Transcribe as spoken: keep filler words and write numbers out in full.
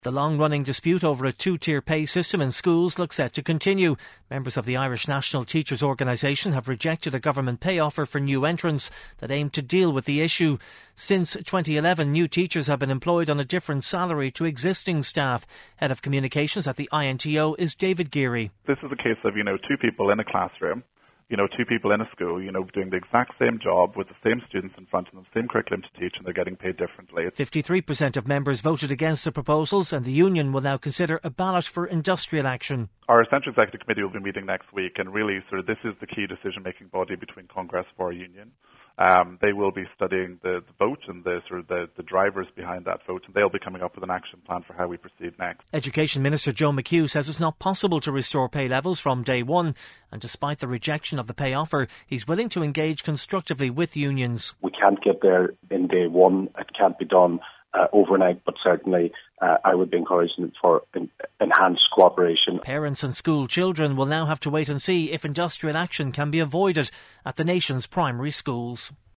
The long-running dispute over a two-tier pay system in schools looks set to continue. Members of the Irish National Teachers Organisation have rejected a government pay offer for new entrants that aim to deal with the issue. Since twenty eleven, new teachers have been employed on a different salary to existing staff. Head of Communications at the I N T O is David Geary. This is a case of, you know, two people in a classroom. You know, two people in a school, you know, doing the exact same job with the same students in front of them, same curriculum to teach, and they're getting paid differently. fifty-three percent of members voted against the proposals, and the union will now consider a ballot for industrial action. Our Central Executive Committee will be meeting next week, and really sort of this is the key decision-making body between Congress for our union. Um, they will be studying the, the vote and the sort of the, the drivers behind that vote, and they'll be coming up with an action plan for how we proceed next. Education Minister Joe McHugh says it's not possible to restore pay levels from day one, and despite the rejection of the pay offer, he's willing to engage constructively with unions. We can't get there in day one. It can't be done uh, overnight, but certainly uh, I would be encouraging for en- enhanced cooperation. Parents and school children will now have to wait and see if industrial action can be avoided at the nation's primary schools.